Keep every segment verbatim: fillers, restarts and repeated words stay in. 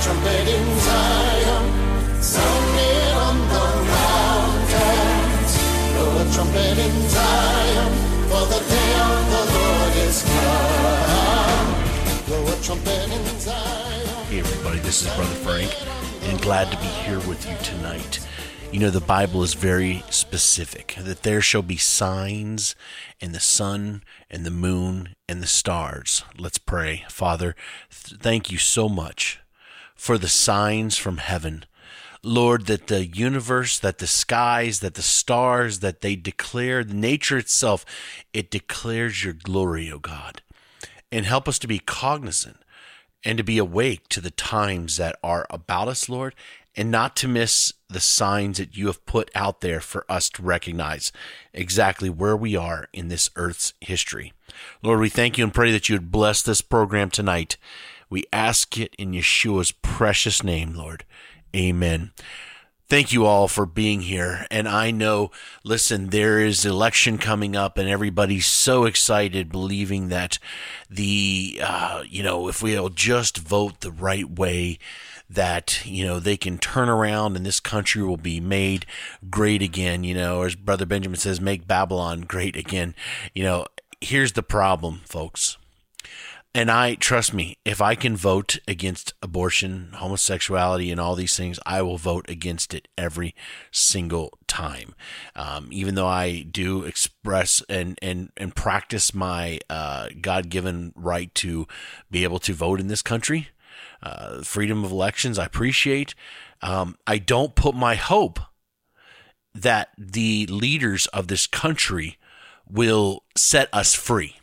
trumpet in Zion, sound it on the mountains. Blow a trumpet in Zion, for the day of the Lord is come. Blow a trumpet in Zion. Hey everybody, this is Brother Frank, and glad to be here with you tonight. You know, the Bible is very specific, that there shall be signs in the sun and the moon and the stars. Let's pray. Father, th- thank you so much for the signs from heaven. Lord, that the universe, that the skies, that the stars, that they declare, the nature itself, it declares your glory, O God. And help us to be cognizant and to be awake to the times that are about us, Lord, and not to miss the signs that you have put out there for us to recognize exactly where we are in this earth's history. Lord, we thank you and pray that you would bless this program tonight. We ask it in Yeshua's precious name, Lord. Amen. Thank you all for being here. And I know, listen, there is election coming up and everybody's so excited, believing that the, uh, you know, if we'll just vote the right way, that, you know, they can turn around and this country will be made great again. You know, as Brother Benjamin says, make Babylon great again. You know, here's the problem, folks. And I, trust me, if I can vote against abortion, homosexuality, and all these things, I will vote against it every single time. Um, even though I do express and, and, and practice my uh, God-given right to be able to vote in this country, uh, freedom of elections, I appreciate. Um, I don't put my hope that the leaders of this country will set us free.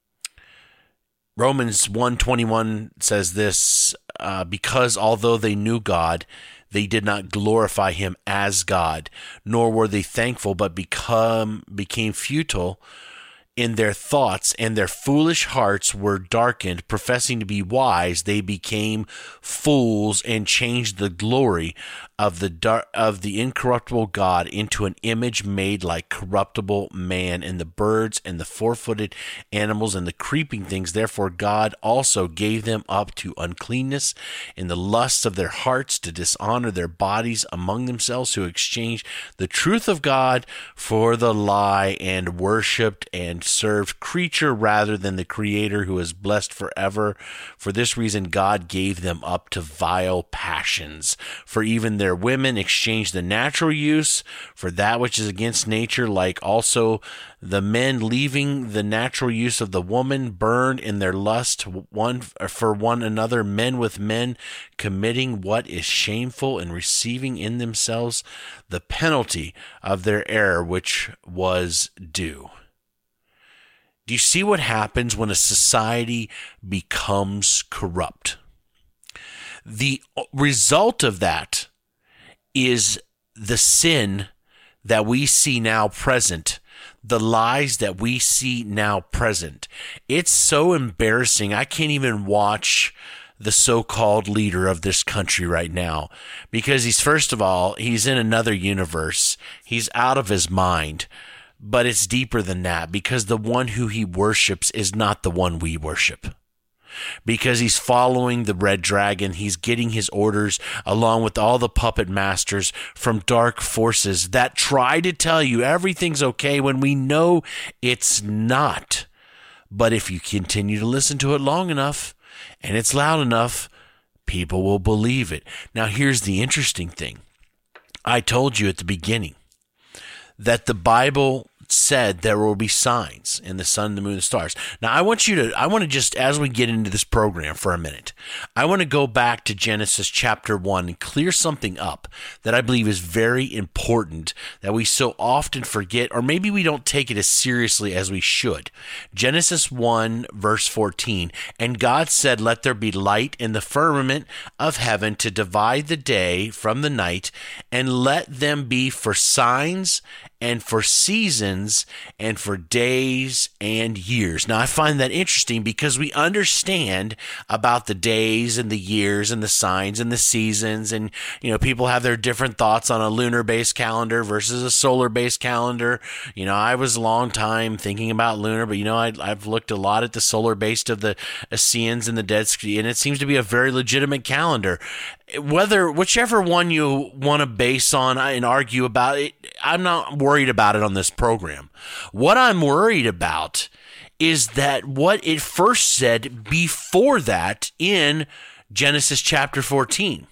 Romans one twenty-one says this, uh, because although they knew God, they did not glorify him as God, nor were they thankful, but become became futile in their thoughts, and their foolish hearts were darkened. Professing to be wise, they became fools and changed the glory of the dar- of the incorruptible God into an image made like corruptible man, and the birds and the four-footed animals and the creeping things. Therefore God also gave them up to uncleanness in the lusts of their hearts, to dishonor their bodies among themselves, who exchanged the truth of God for the lie, and worshipped and served creature rather than the Creator, who is blessed forever. For this reason God gave them up to vile passions. For even their women exchanged the natural use for that which is against nature, like also the men, leaving the natural use of the woman, burned in their lust one for one another, men with men, committing what is shameful, and receiving in themselves the penalty of their error, which was due. Do you see what happens when a society becomes corrupt? The result of that is the sin that we see now present, the lies that we see now present. It's so embarrassing. I can't even watch the so-called leader of this country right now, because he's, first of all, he's in another universe. He's out of his mind. But it's deeper than that, because the one who he worships is not the one we worship. Because he's following the red dragon, he's getting his orders along with all the puppet masters from dark forces that try to tell you everything's okay when we know it's not. But if you continue to listen to it long enough and it's loud enough, people will believe it. Now, here's the interesting thing. I told you at the beginning that the Bible said there will be signs in the sun, the moon, and the stars. Now, I want you to, I want to just, as we get into this program for a minute, I want to go back to Genesis chapter one and clear something up that I believe is very important, that we so often forget, or maybe we don't take it as seriously as we should. Genesis one, verse fourteen, and God said, let there be light in the firmament of heaven to divide the day from the night, and let them be for signs and for seasons and for days and years. Now, I find that interesting because we understand about the days and the years and the signs and the seasons, and, you know, people have their different thoughts on a lunar-based calendar versus a solar-based calendar. You know, I was a long time thinking about lunar, but, you know, I, I've looked a lot at the solar-based of the Essenes and the Dead Sea, and it seems to be a very legitimate calendar. whether whichever one you want to base on and argue about it, I'm not worried about it on this program. What I'm worried about is that what it first said before that in Genesis chapter fourteen.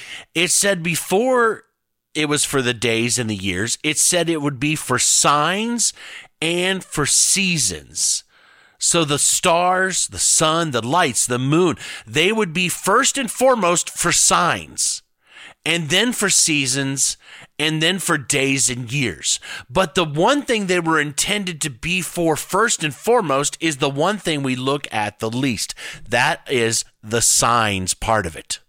It said before it was for the days and the years, it said it would be for signs and for seasons. So the stars, the sun, the lights, the moon, they would be first and foremost for signs, and then for seasons, and then for days and years. But the one thing they were intended to be for first and foremost is the one thing we look at the least. That is the signs part of it.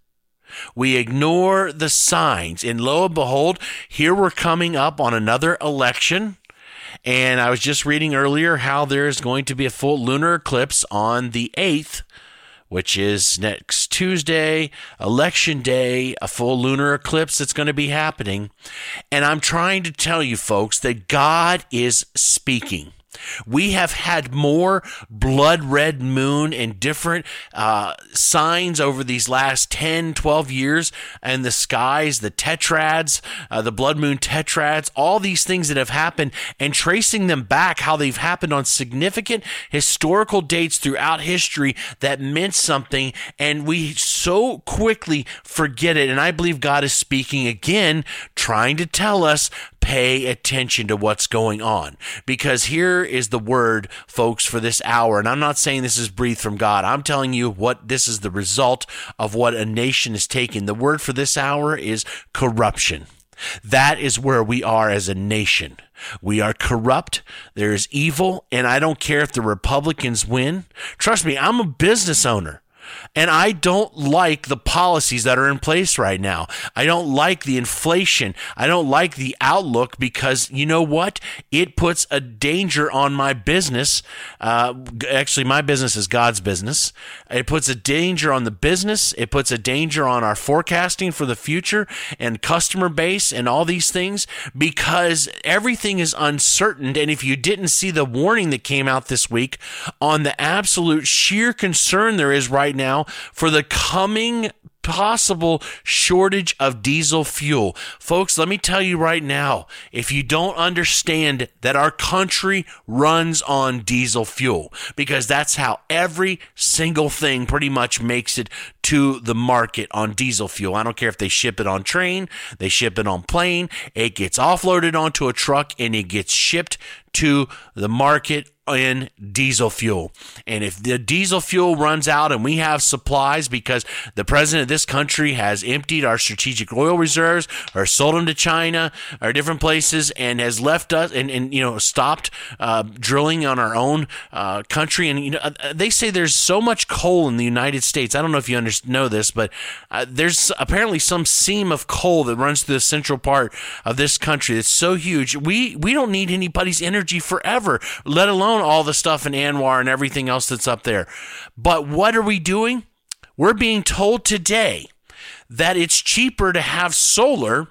We ignore the signs, and lo and behold, here we're coming up on another election. And I was just reading earlier how there's going to be a full lunar eclipse on the eighth, which is next Tuesday, election day, a full lunar eclipse that's going to be happening. And I'm trying to tell you folks that God is speaking. We have had more blood red moon and different uh, signs over these last ten, twelve years, and the skies, the tetrads, uh, the blood moon tetrads, all these things that have happened, and tracing them back, how they've happened on significant historical dates throughout history that meant something, and we so quickly forget it. And I believe God is speaking again, trying to tell us, pay attention to what's going on, because here is the word, folks, for this hour. And I'm not saying this is breathed from God. I'm telling you what this is the result of what a nation is taking. The word for this hour is corruption. That is where we are as a nation. We are corrupt. There is evil. And I don't care if the Republicans win. Trust me, I'm a business owner. And I don't like the policies that are in place right now. I don't like the inflation. I don't like the outlook, because you know what? It puts a danger on my business. Uh, actually, my business is God's business. It puts a danger on the business. It puts a danger on our forecasting for the future and customer base and all these things, because everything is uncertain. And if you didn't see the warning that came out this week on the absolute sheer concern there is right now now for the coming possible shortage of diesel fuel. Folks, let me tell you right now, if you don't understand that our country runs on diesel fuel, because that's how every single thing pretty much makes it to the market on diesel fuel. I don't care if they ship it on train, they ship it on plane, it gets offloaded onto a truck and it gets shipped to the market in diesel fuel. And if the diesel fuel runs out and we have supplies because the president of this country has emptied our strategic oil reserves or sold them to China or different places and has left us and, and you know, stopped uh, drilling on our own uh, country. And, you know, they say there's so much coal in the United States. I don't know if you under- know this, but uh, there's apparently some seam of coal that runs through the central part of this country that's so huge. We, we don't need anybody's energy forever, let alone all the stuff in Anwar and everything else that's up there. But what are we doing? We're being told today that it's cheaper to have solar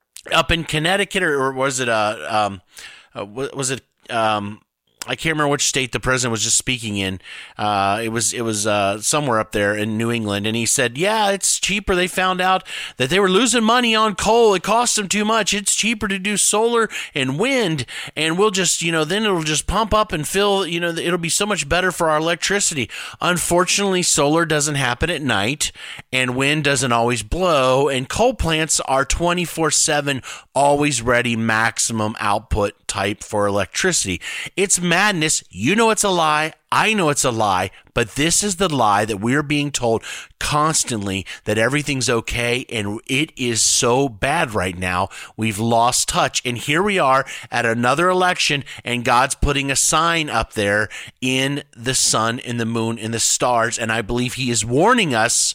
up in Connecticut, or, or was it uh, um, uh, was it um, I can't remember which state the president was just speaking in. Uh, it was it was uh, somewhere up there in New England, and he said, "Yeah, it's cheaper. They found out that they were losing money on coal. It cost them too much. It's cheaper to do solar and wind, and we'll just, you know, then it'll just pump up and fill. You know, it'll be so much better for our electricity." Unfortunately, solar doesn't happen at night, and wind doesn't always blow, and coal plants are twenty-four seven, always ready, maximum output type for electricity. It's madness. You know it's a lie. I know it's a lie, but this is the lie that we're being told constantly, that everything's okay, and it is so bad right now. We've lost touch, and here we are at another election, and God's putting a sign up there in the sun, in the moon, in the stars, and I believe he is warning us,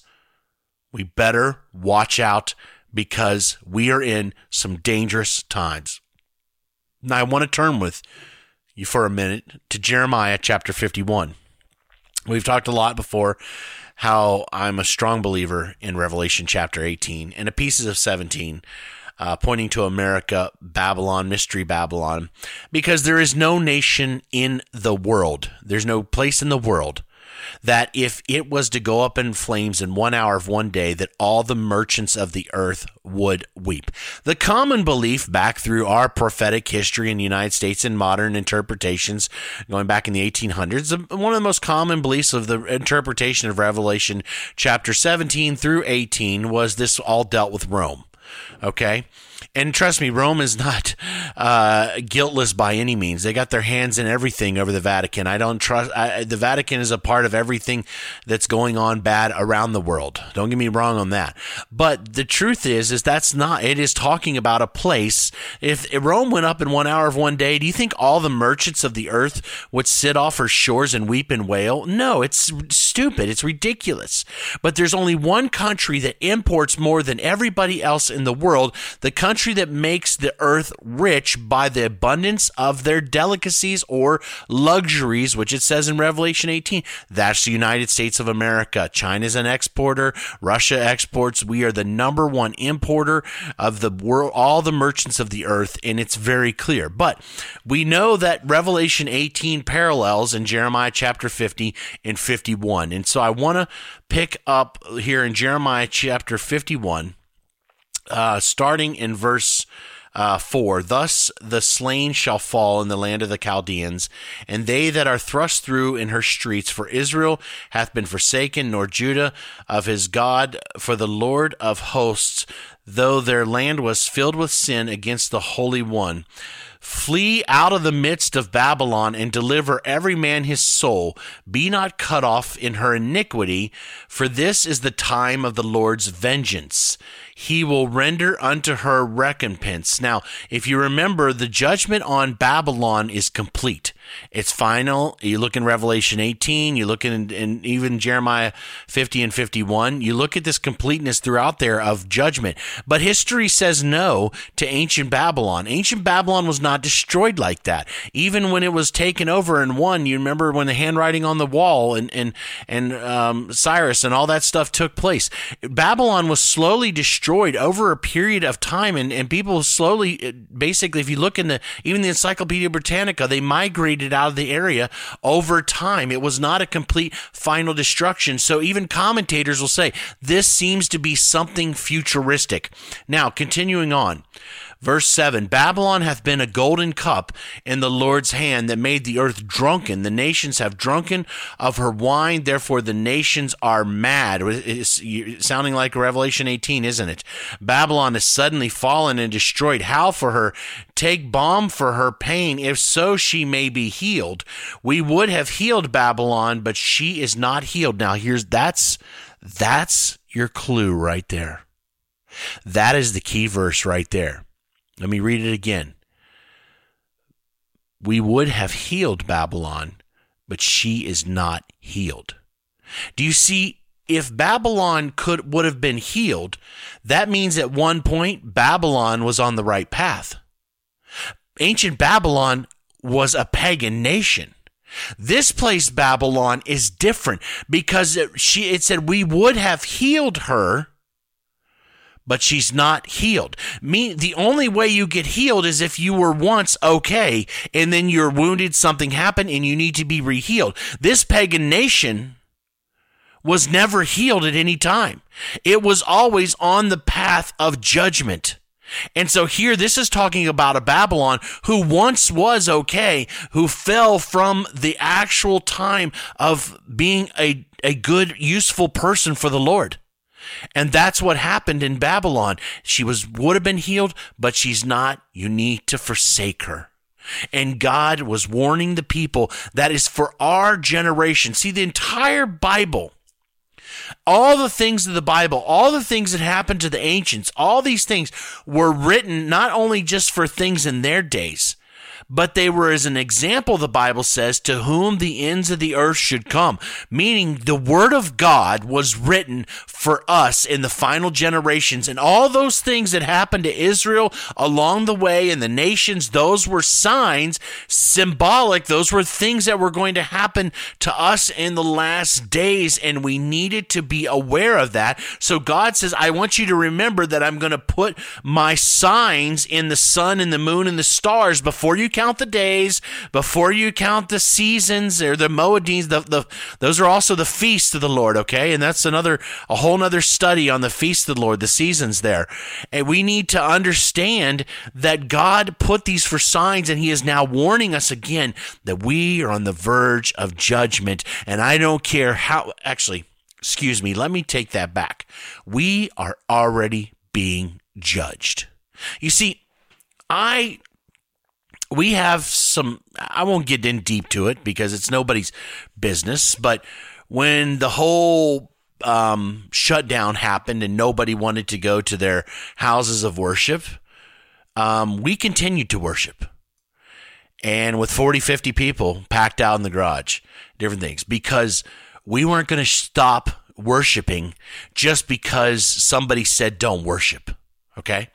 we better watch out, because we are in some dangerous times. Now, I want to turn with you for a minute to Jeremiah chapter fifty-one. We've talked a lot before how I'm a strong believer in Revelation chapter eighteen and the pieces of seventeen, uh, pointing to America, Babylon, Mystery Babylon, because there is no nation in the world, there's no place in the world that if it was to go up in flames in one hour of one day, that all the merchants of the earth would weep. The common belief back through our prophetic history in the United States and modern interpretations, going back in the eighteen hundreds, one of the most common beliefs of the interpretation of Revelation chapter seventeen through eighteen was this all dealt with Rome. Okay? And trust me, Rome is not uh, guiltless by any means. They got their hands in everything over the Vatican. I don't trust. I, the Vatican is a part of everything that's going on bad around the world. Don't get me wrong on that. But the truth is, is that's not. It is talking about a place. If Rome went up in one hour of one day, do you think all the merchants of the earth would sit off her shores and weep and wail? No, it's stupid. It's ridiculous. But there's only one country that imports more than everybody else in the world. The country that makes the earth rich by the abundance of their delicacies or luxuries, which it says in Revelation eighteen. That's the United States of America. China's an exporter. Russia exports. We are the number one importer of the world, all the merchants of the earth, and it's very clear. But we know that Revelation eighteen parallels in Jeremiah chapter fifty and fifty-one. And so I want to pick up here in Jeremiah chapter fifty-one, Uh, starting in verse uh, four. Thus the slain shall fall in the land of the Chaldeans, and they that are thrust through in her streets. For Israel hath been forsaken, nor Judah of his God. For the Lord of hosts, though their land was filled with sin against the Holy One. Flee out of the midst of Babylon, and deliver every man his soul. Be not cut off in her iniquity, for this is the time of the Lord's vengeance. He will render unto her recompense. Now, if you remember, the judgment on Babylon is complete. It's final. You look in Revelation eighteen, you look in, in even Jeremiah fifty and fifty-one, you look at this completeness throughout there of judgment. But history says no to ancient Babylon. Ancient Babylon was not destroyed like that. Even when it was taken over and won, you remember when the handwriting on the wall and, and, and um, Cyrus and all that stuff took place. Babylon was slowly destroyed over a period of time, and, and people slowly, basically, if you look in the, even the Encyclopedia Britannica, they migrated out of the area over time. It was not a complete final destruction. So even commentators will say this seems to be something futuristic. Now, continuing on. Verse seven, Babylon hath been a golden cup in the Lord's hand that made the earth drunken. The nations have drunken of her wine, therefore the nations are mad. It's sounding like Revelation eighteen, isn't it? Babylon is suddenly fallen and destroyed. Howl for her, take balm for her pain, if so she may be healed. We would have healed Babylon, but she is not healed. Now here's, that's, that's your clue right there. That is the key verse right there. Let me read it again. We would have healed Babylon, but she is not healed. Do you see, if Babylon could would have been healed, that means at one point Babylon was on the right path. Ancient Babylon was a pagan nation. This place, Babylon, is different because it, she, it said we would have healed her, but she's not healed. Me, the only way you get healed is if you were once okay, and then you're wounded, something happened, and you need to be re-healed. This pagan nation was never healed at any time. It was always on the path of judgment. And so here, this is talking about a Babylon who once was okay, who fell from the actual time of being a, a good, useful person for the Lord. And that's what happened in Babylon. She was would have been healed, but she's not. You need to forsake her. And God was warning the people that is for our generation. See, the entire Bible, all the things of the Bible, all the things that happened to the ancients, all these things were written not only just for things in their days, but they were as an example, the Bible says, to whom the ends of the earth should come. Meaning the word of God was written for us in the final generations. And all those things that happened to Israel along the way and the nations, those were signs, symbolic. Those were things that were going to happen to us in the last days. And we needed to be aware of that. So God says, I want you to remember that I'm going to put my signs in the sun and the moon and the stars before you count the days, before you count the seasons or the Moedines, the, the those are also the feasts of the Lord, okay? And that's another, a whole nother study on the feasts of the Lord, the seasons there. And we need to understand that God put these for signs, and he is now warning us again that we are on the verge of judgment. And I don't care how, actually, excuse me, let me take that back. We are already being judged. You see, I, we have some, I won't get in deep to it because it's nobody's business, but when the whole um, shutdown happened and nobody wanted to go to their houses of worship, um, we continued to worship. And with forty, fifty people packed out in the garage, different things, because we weren't going to stop worshiping just because somebody said don't worship, okay?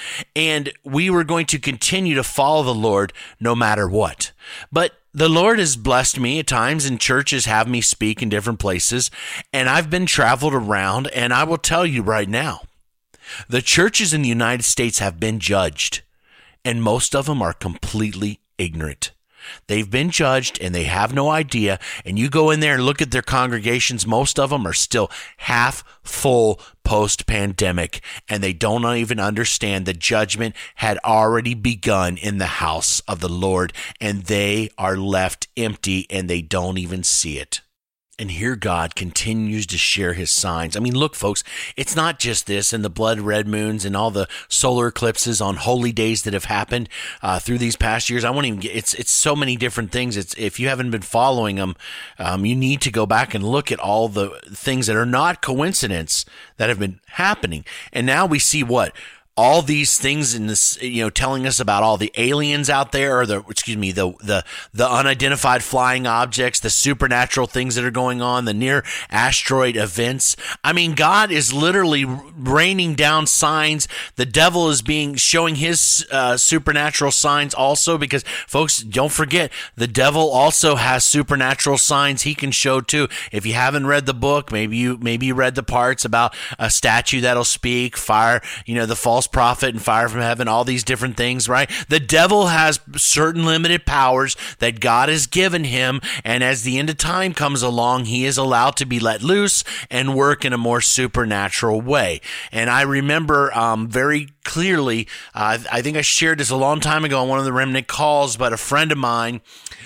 And we were going to continue to follow the Lord no matter what. But the Lord has blessed me at times, and churches have me speak in different places, and I've been traveled around, and I will tell you right now, the churches in the United States have been judged, and most of them are completely ignorant. They've been judged and they have no idea. And you go in there and look at their congregations, most of them are still half full post-pandemic, and they don't even understand the judgment had already begun in the house of the Lord, and they are left empty and they don't even see it. And here God continues to share his signs. I mean, look, folks, it's not just this and the blood red moons and all the solar eclipses on holy days that have happened uh, through these past years. I won't even get, it's it's so many different things. It's if you haven't been following them, um, you need to go back and look at all the things that are not coincidence that have been happening. And now we see what? All these things in this, you know, telling us about all the aliens out there, or the, excuse me, the, the, the unidentified flying objects, the supernatural things that are going on, the near asteroid events. I mean, God is literally raining down signs. The devil is being, showing his uh, supernatural signs also, because folks, don't forget, the devil also has supernatural signs he can show too. If you haven't read the book, maybe you, maybe you read the parts about a statue that'll speak, fire, you know, the false prophet and fire from heaven, all these different things, right? The devil has certain limited powers that God has given him, and as the end of time comes along, he is allowed to be let loose and work in a more supernatural way. And I remember um, very clearly, uh, I think I shared this a long time ago on one of the Remnant calls, but a friend of mine,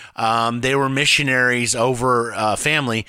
Um, they were missionaries over uh, family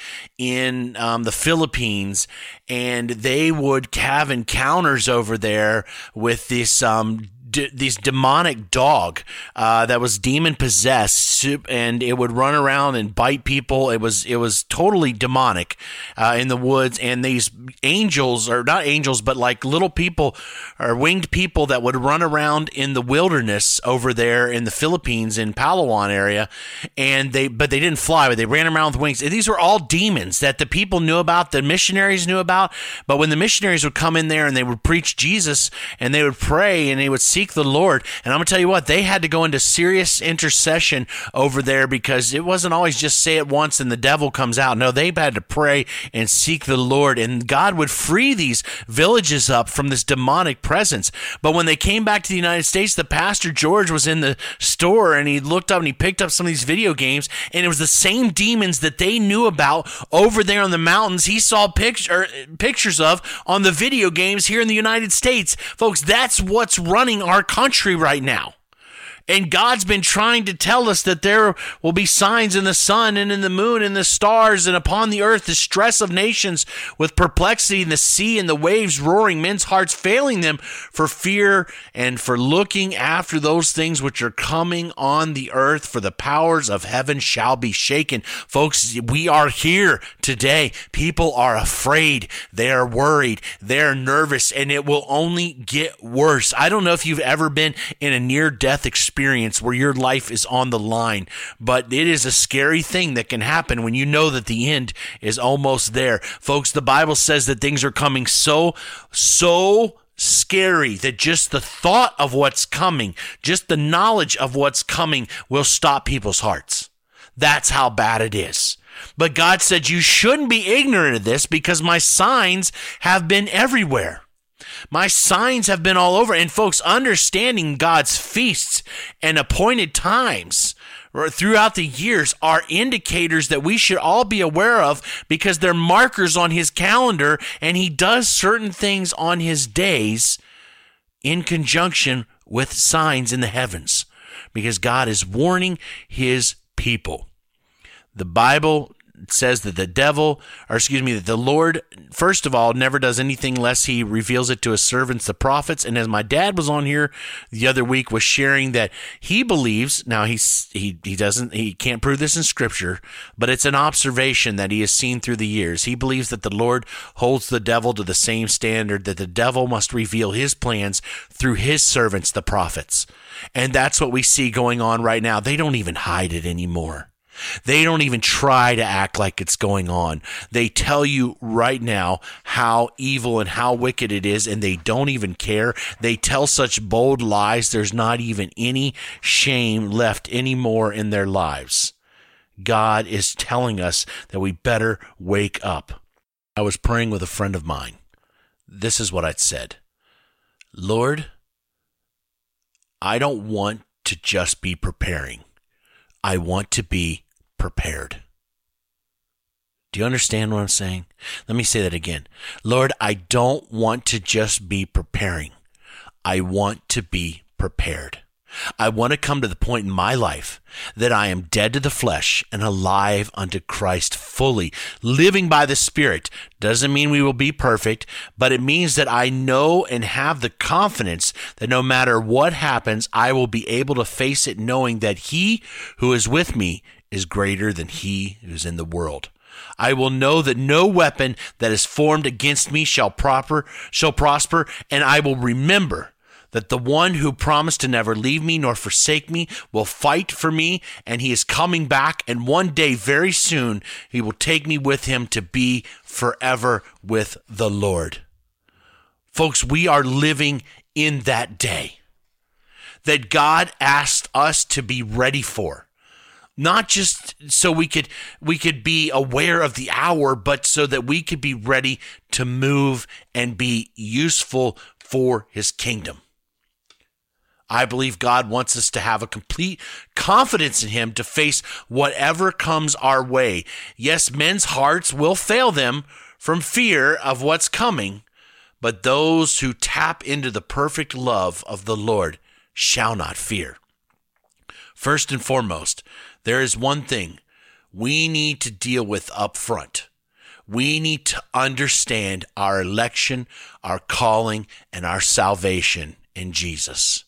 in um, the Philippines, and they would have encounters over there with this um, d- this demonic dog uh, that was demon possessed, and it would run around and bite people. It was it was totally demonic uh, in the woods, and these angels, or not angels, but like little people or winged people that would run around in the wilderness over there in the Philippines, in Palawan area, and they but they didn't fly, but they ran around with wings. And these were all demons that the people knew about, the missionaries knew about. But when the missionaries would come in there and they would preach Jesus and they would pray and they would seek the Lord, and I'm gonna tell you what, they had to go into serious intercession over there, because it wasn't always just say it once and the devil comes out. No, they had to pray and seek the Lord, and God would free these villages up from this demonic presence. But when they came back to the United States, the pastor George was in the store and he looked up and he picked up some of these video games, and it was the same demons that they knew about over there on the mountains he saw picture, pictures of on the video games here in the United States. Folks, that's what's running our country right now. And God's been trying to tell us that there will be signs in the sun and in the moon and the stars, and upon the earth the stress of nations with perplexity, and the sea and the waves roaring, men's hearts failing them for fear and for looking after those things which are coming on the earth, for the powers of heaven shall be shaken. Folks, we are here today. People are afraid. They are worried. They're nervous, and it will only get worse. I don't know if you've ever been in a near-death experience where your life is on the line, but it is a scary thing that can happen when you know that the end is almost there. Folks, the Bible says that things are coming so, so scary that just the thought of what's coming, just the knowledge of what's coming will stop people's hearts. That's how bad it is. But God said, you shouldn't be ignorant of this, because my signs have been everywhere. My signs have been all over. And folks, understanding God's feasts and appointed times throughout the years are indicators that we should all be aware of, because they're markers on his calendar, and he does certain things on his days in conjunction with signs in the heavens, because God is warning his people. The Bible says that the devil, or excuse me, that the Lord, first of all, never does anything less he reveals it to his servants, the prophets. And as my dad was on here the other week, was sharing that he believes, now he's, he, he doesn't, he can't prove this in scripture, but it's an observation that he has seen through the years. He believes that the Lord holds the devil to the same standard, that the devil must reveal his plans through his servants, the prophets. And that's what we see going on right now. They don't even hide it anymore. They don't even try to act like it's going on. They tell you right now how evil and how wicked it is, and they don't even care. They tell such bold lies, there's not even any shame left anymore in their lives. God is telling us that we better wake up. I was praying with a friend of mine. This is what I said. Lord, I don't want to just be preparing. I want to be prepared. Do you understand what I'm saying? Let me say that again. Lord, I don't want to just be preparing. I want to be prepared. I want to come to the point in my life that I am dead to the flesh and alive unto Christ fully, living by the Spirit. Doesn't mean we will be perfect, but it means that I know and have the confidence that no matter what happens, I will be able to face it knowing that he who is with me is greater than he who is in the world. I will know that no weapon that is formed against me shall proper shall prosper, and I will remember that the one who promised to never leave me nor forsake me will fight for me, and he is coming back, and one day very soon he will take me with him to be forever with the Lord. Folks, we are living in that day that God asked us to be ready for. Not just so we could we could be aware of the hour, but so that we could be ready to move and be useful for his kingdom. I believe God wants us to have a complete confidence in him to face whatever comes our way. Yes, men's hearts will fail them from fear of what's coming, but those who tap into the perfect love of the Lord shall not fear. First and foremost, there is one thing we need to deal with up front. We need to understand our election, our calling, and our salvation in Jesus.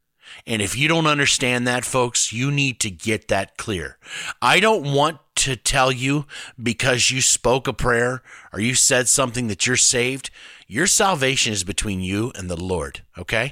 And if you don't understand that, folks, you need to get that clear. I don't want to tell you because you spoke a prayer or you said something that you're saved. Your salvation is between you and the Lord, okay?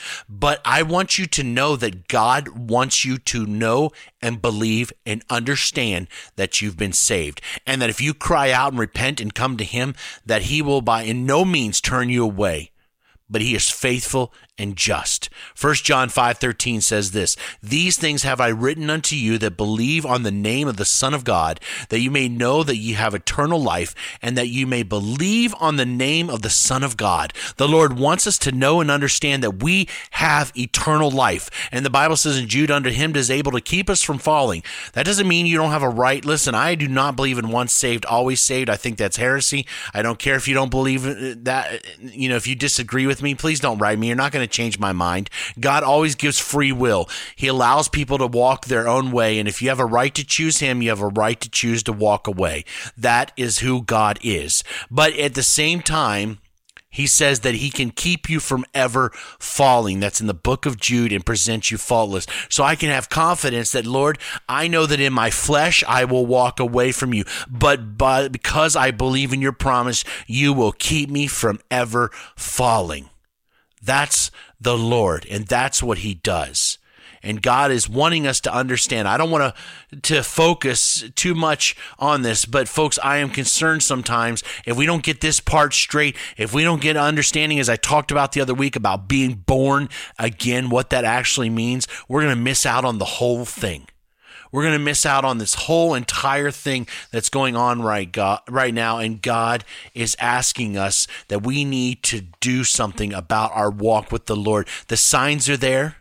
But I want you to know that God wants you to know and believe and understand that you've been saved. And that if you cry out and repent and come to him, that he will by in no means turn you away. But he is faithful and just. First John five thirteen says this, "These things have I written unto you that believe on the name of the Son of God, that you may know that you have eternal life, and that you may believe on the name of the Son of God." The Lord wants us to know and understand that we have eternal life. And the Bible says in Jude, "Unto him is able to keep us from falling." That doesn't mean you don't have a right. Listen, I do not believe in once saved, always saved. I think that's heresy. I don't care if you don't believe that. You know, if you disagree with me, please don't write me. You're not going to change my mind. God always gives free will. He allows people to walk their own way, and if you have a right to choose him, you have a right to choose to walk away. That is who God is. But at the same time, he says that he can keep you from ever falling. That's in the book of Jude, and present you faultless. So I can have confidence that, Lord, I know that in my flesh I will walk away from you, but by, because I believe in your promise, you will keep me from ever falling. That's the Lord, and that's what he does. And God is wanting us to understand. I don't want to, to focus too much on this, but folks, I am concerned sometimes if we don't get this part straight, if we don't get understanding, as I talked about the other week, about being born again, what that actually means, we're going to miss out on the whole thing. We're going to miss out on this whole entire thing that's going on right, God, right now. And God is asking us that we need to do something about our walk with the Lord. The signs are there.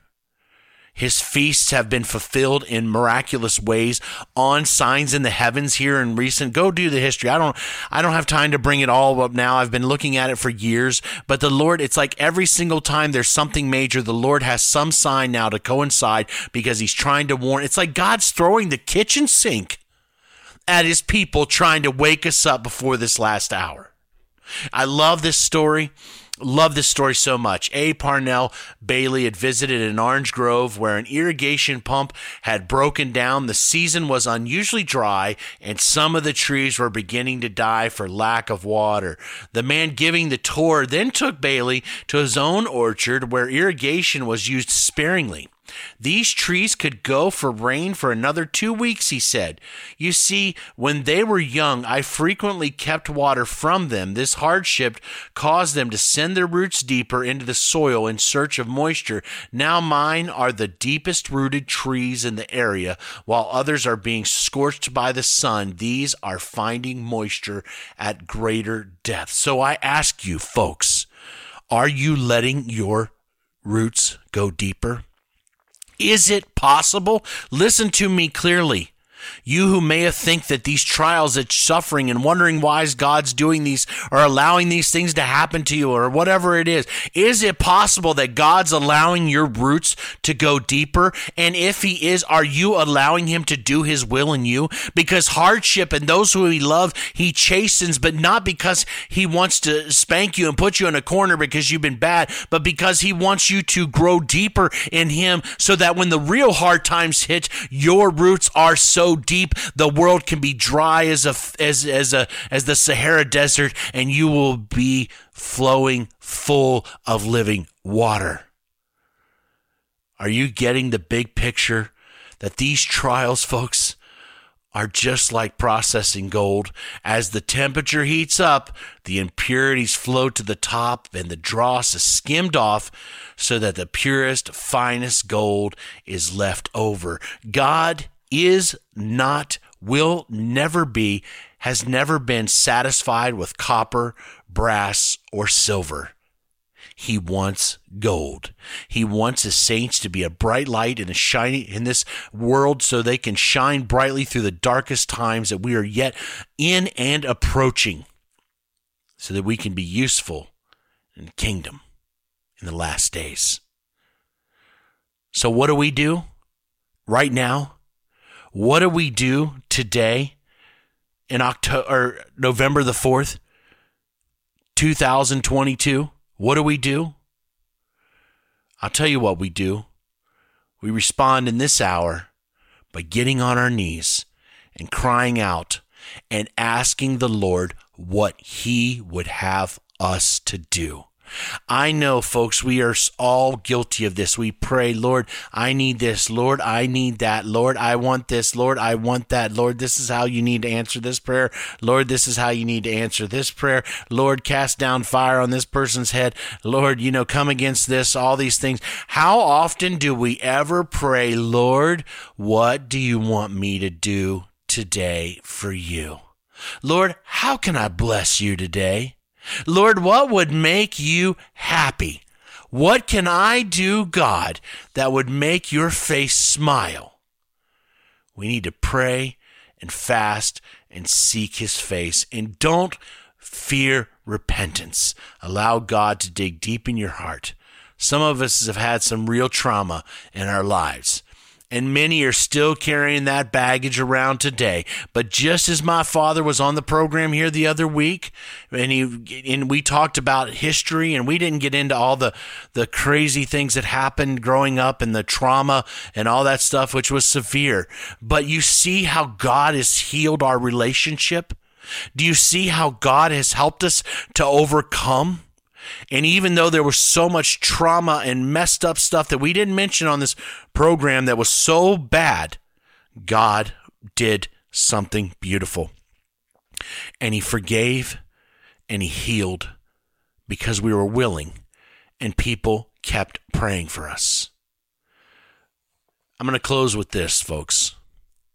His feasts have been fulfilled in miraculous ways on signs in the heavens here in recent. Go do the history. I don't I don't have time to bring it all up now. I've been looking at it for years. But the Lord, it's like every single time there's something major, the Lord has some sign now to coincide because he's trying to warn. It's like God's throwing the kitchen sink at his people, trying to wake us up before this last hour. I love this story. Love this story so much. A. Parnell Bailey had visited an orange grove where an irrigation pump had broken down. The season was unusually dry, and some of the trees were beginning to die for lack of water. The man giving the tour then took Bailey to his own orchard where irrigation was used sparingly. These trees could go for rain for another two weeks, he said. You see, when they were young, I frequently kept water from them. This hardship caused them to send their roots deeper into the soil in search of moisture. Now mine are the deepest rooted trees in the area, while others are being scorched by the sun. These are finding moisture at greater depth. So I ask you, folks, are you letting your roots go deeper? Is it possible? Listen to me clearly. You who may think that these trials, that suffering, and wondering why God's doing these or allowing these things to happen to you or whatever it is, is it possible that God's allowing your roots to go deeper? And if he is, are you allowing him to do his will in you? Because hardship and those who he loves, he chastens, but not because he wants to spank you and put you in a corner because you've been bad, but because he wants you to grow deeper in him so that when the real hard times hit, your roots are so deep the world can be dry as a as as a as the Sahara Desert, and you will be flowing full of living water. Are you getting the big picture that these trials, folks, are just like processing gold? As the temperature heats up, the impurities float to the top and the dross is skimmed off so that the purest, finest gold is left over. God is not, will never be, has never been satisfied with copper, brass, or silver. He wants gold. He wants his saints to be a bright light in a shiny in this world so they can shine brightly through the darkest times that we are yet in and approaching, so that we can be useful in the kingdom in the last days. So what do we do right now? What do we do today in October or November the fourth, two thousand twenty-two? What do we do? I'll tell you what we do. We respond in this hour by getting on our knees and crying out and asking the Lord what he would have us to do. I know, folks, we are all guilty of this. We pray, Lord, I need this. Lord, I need that. Lord, I want this. Lord, I want that. Lord, this is how you need to answer this prayer. Lord, this is how you need to answer this prayer. Lord, cast down fire on this person's head. Lord, you know, come against this, all these things. How often do we ever pray, Lord, what do you want me to do today for you? Lord, how can I bless you today? Lord, what would make you happy? What can I do, God, that would make your face smile? We need to pray and fast and seek his face. And don't fear repentance. Allow God to dig deep in your heart. Some of us have had some real trauma in our lives, and many are still carrying that baggage around today. But just as my father was on the program here the other week, and he and we talked about history, and we didn't get into all the, the crazy things that happened growing up and the trauma and all that stuff, which was severe. But you see how God has healed our relationship? Do you see how God has helped us to overcome? And even though there was so much trauma and messed up stuff that we didn't mention on this program that was so bad, God did something beautiful. And he forgave and he healed because we were willing, and people kept praying for us. I'm going to close with this, folks.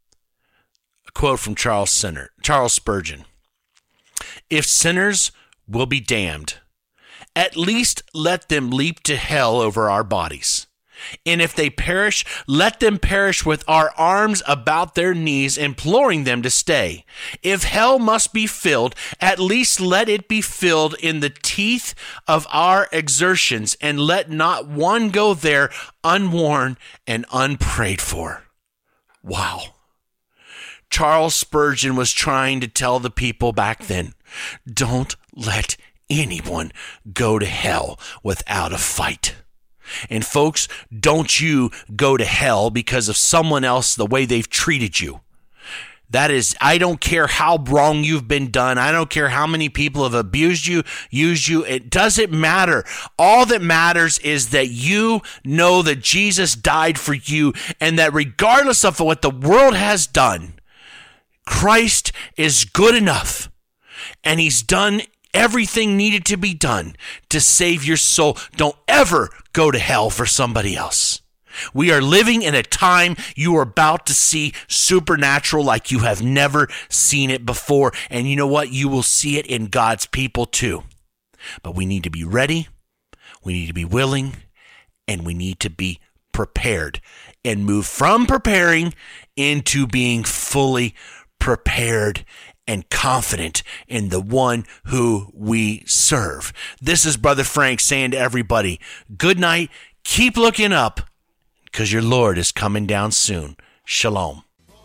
quote from Charles Sinner, Charles Spurgeon. If sinners will be damned, at least let them leap to hell over our bodies. And if they perish, let them perish with our arms about their knees, imploring them to stay. If hell must be filled, at least let it be filled in the teeth of our exertions, and let not one go there unwarned and unprayed for. Wow. Charles Spurgeon was trying to tell the people back then, don't let anyone go to hell without a fight. And folks, don't you go to hell because of someone else, the way they've treated you. That is, I don't care how wrong you've been done. I don't care how many people have abused you, used you. It doesn't matter. All that matters is that you know that Jesus died for you, and that regardless of what the world has done, Christ is good enough, and he's done everything needed to be done to save your soul. Don't ever go to hell for somebody else. We are living in a time you are about to see supernatural like you have never seen it before. And you know what? You will see it in God's people too. But we need to be ready. We need to be willing. And we need to be prepared and move from preparing into being fully prepared and confident in the one who we serve. This is Brother Frank saying to everybody, good night, keep looking up, because your Lord is coming down soon. Shalom.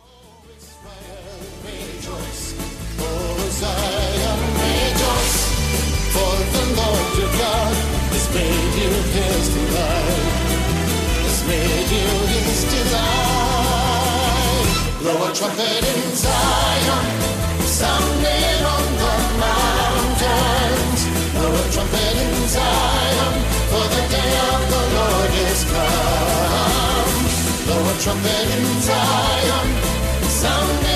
Blow a trumpet in Zion, sounding on the mountains. Blow a trumpet in Zion, for the day of the Lord is come. Blow a trumpet in Zion, sounding